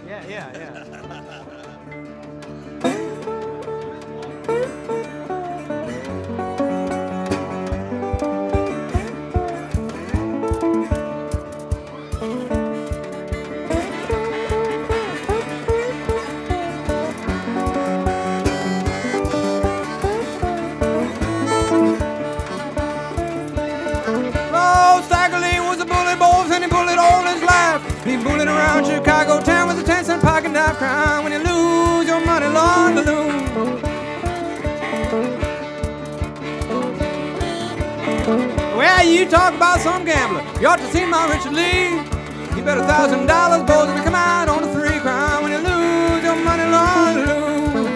Yeah. Oh, Stagger Lee was a bullet, boys, and he bullied all his life. He bullied around Chicago town with a 10-cent pocket knife, crying when you lose your money, Lord, to lose. Well, you talk about some gambler. You ought to see my Richard Lee. He bet $1,000, boys, and he come out on the three, crying when you lose your money, Lord, to lose.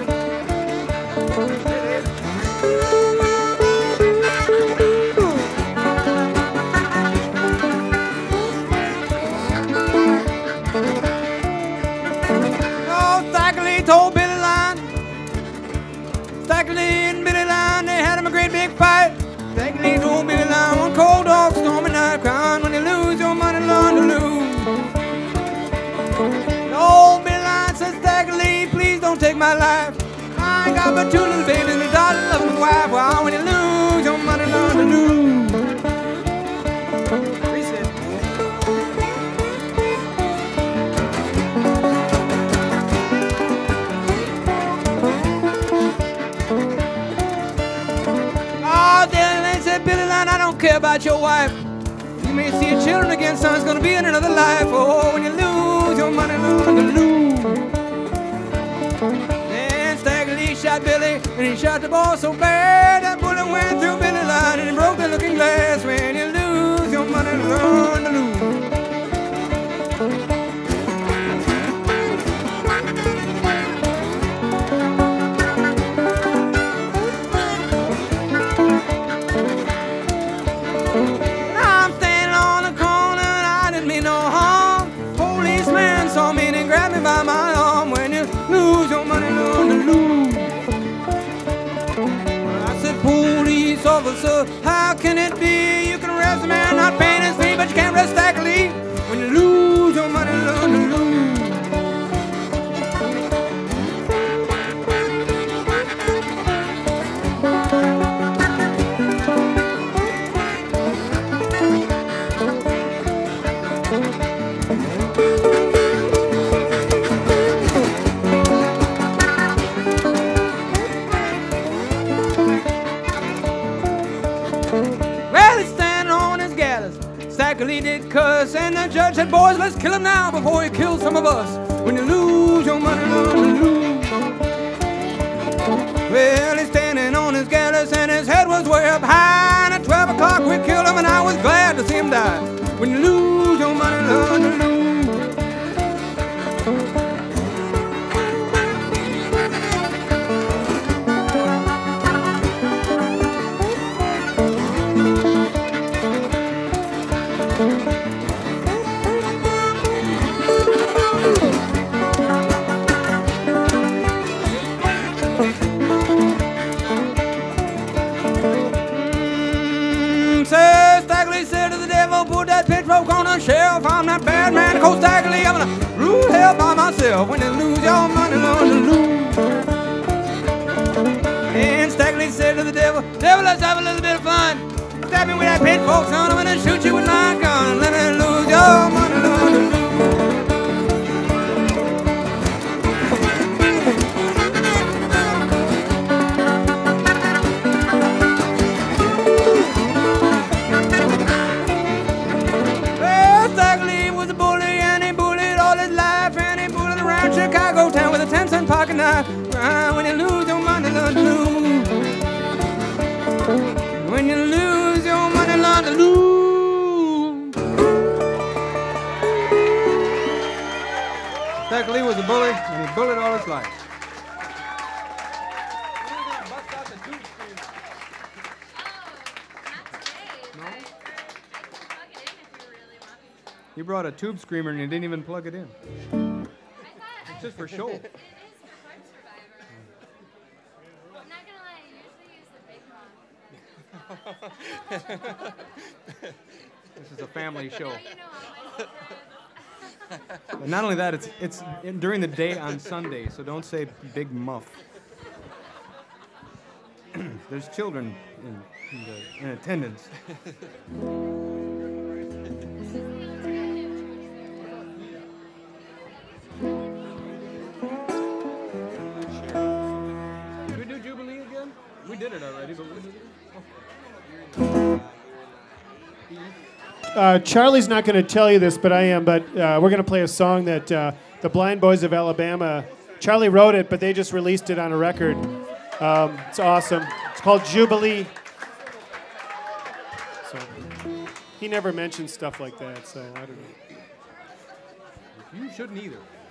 Told Billy Line, Stagger Lee and Billy Line, they had him a great big fight. Stagger Lee told Billy Line one cold dog stormy night, crying when you lose your money, learn to lose. Old Billy Line said, Stagger Lee, please don't take my life. I ain't got but two little babies and a daughter, loving wife. Well, when you lose your money, learn to lose. Billy Line, I don't care about your wife. You may see your children again, son. It's gonna be in another life. Oh, when you lose your money, learn to lose. Then Stagger Lee shot Billy, and he shot the boy so bad that bullet went through Billy Line, and he broke the looking glass. When you lose your money, learn to lose. Saw me and grabbed me by my arm. When you lose your money, learn to lose. I said, police officer, how can it be you can arrest a man not paying his fee, but you can't arrest Stagger Lee? When you lose your money, learn to lose. Stagger Lee did cuss, and the judge said, boys, let's kill him now before he kills some of us. When you lose your money, learn to lose. Well, he's standing on his gallows, and his head was way up high, and at 12 o'clock we killed him, and I was glad to see him die. When you lose your money, learn to lose. Put that pitchfork on the shelf. I'm that bad man, Coach Stagger Lee. I'm gonna rule hell by myself. When you lose your money, learn to lose. And Stagger Lee said to the devil, devil, let's have a little bit of fun. Stab me with that pitchfork, son. I'm gonna shoot you with my gun. Let me lose your money, learn to lose. Chicago town with a 10-cent pocket knife. When you lose your money, learn to lose. When you lose your money, learn to lose. Stagger Lee was a bully, and he bullied all his life. You brought a tube screamer and you didn't even plug it in. It's just for show. It is for Crime Survivor. I'm not gonna lie, I usually use the big one. This is a family show. Now you know all my secrets. But not only that, it's during the day on Sunday, so don't say Big Muff. There's children in attendance. Did we do Jubilee again? We did it already, but we did it. Charlie's not going to tell you this, but I am. But we're going to play a song that the Blind Boys of Alabama, Charlie wrote it, but they just released it on a record. It's awesome. It's called Jubilee. So he never mentions stuff like that, so I don't know. You shouldn't either.